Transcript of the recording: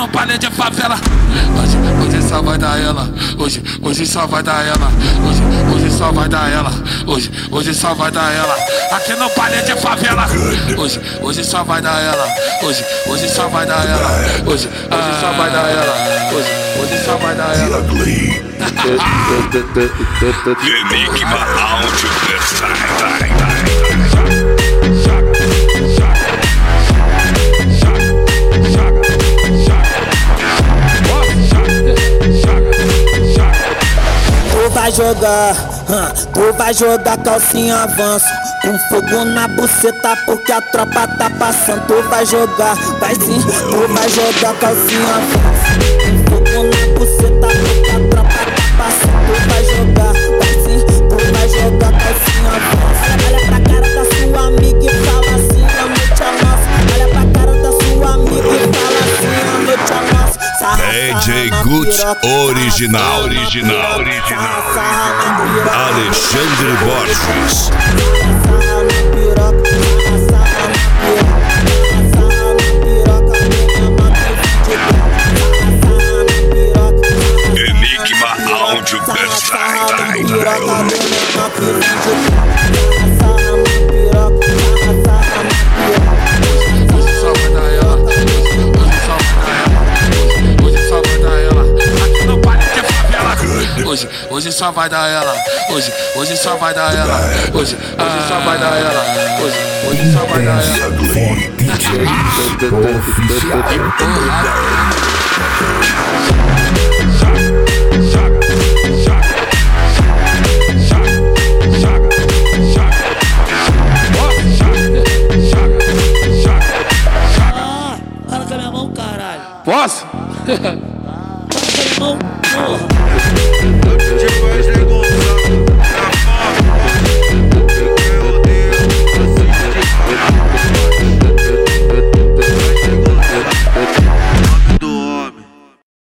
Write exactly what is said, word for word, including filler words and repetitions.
no baile de favela. Hoje, hoje só vai dar ela. Hoje, hoje só vai dar ela. Hoje, hoje só vai dar ela. Hoje, hoje só vai dar ela. Aqui no baile de favela. Hoje, hoje só vai dar ela. Hoje, hoje só vai dar ela. Hoje, hoje só vai dar ela. Hoje, hoje só vai dar ela. Enigma Áudio Versailles. Tu vai jogar, hum, tu vai jogar calcinha avanço, com fogo na buceta porque a tropa tá passando. Tu vai jogar, vai sim, tu vai jogar calcinha avanço, com fogo na buceta porque a tropa tá passando. Tu vai jogar, vai sim, tu vai jogar calcinha avanço. Olha pra cara da sua amiga e fala assim, a noite é nossa. Olha pra cara da sua amiga e fala assim, a noite é nossa. D J Guts original, original, original. Alexandre Borges. Enigma Áudio Versailles. Hoje, hoje só vai dar ela. Hoje, hoje só vai dar ela. Hoje, hoje só vai dar ela. Hoje, hoje só vai dar ela. Ah, para com a minha mão, caralho. Posso? Para com a minha mão, porra.